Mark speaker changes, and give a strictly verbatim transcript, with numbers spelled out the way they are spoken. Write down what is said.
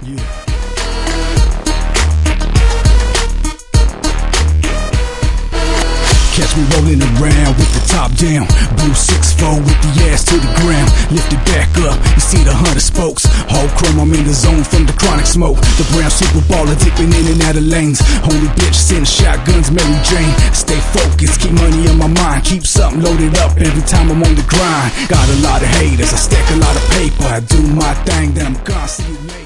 Speaker 1: Yeah. Catch me rolling around with the top down, blue six four with the ass to the ground. Lift it back up, you see the hundred spokes. Whole chrome, I'm in the zone from the chronic smoke. The brown super baller dipping in and out of lanes. Holy bitch, send shotguns, Mary Jane. Stay focused, keep money on my mind. Keep something loaded up every time I'm on the grind. Got a lot of haters, I stack a lot of paper. I do my thing, then I'm gone, see you later.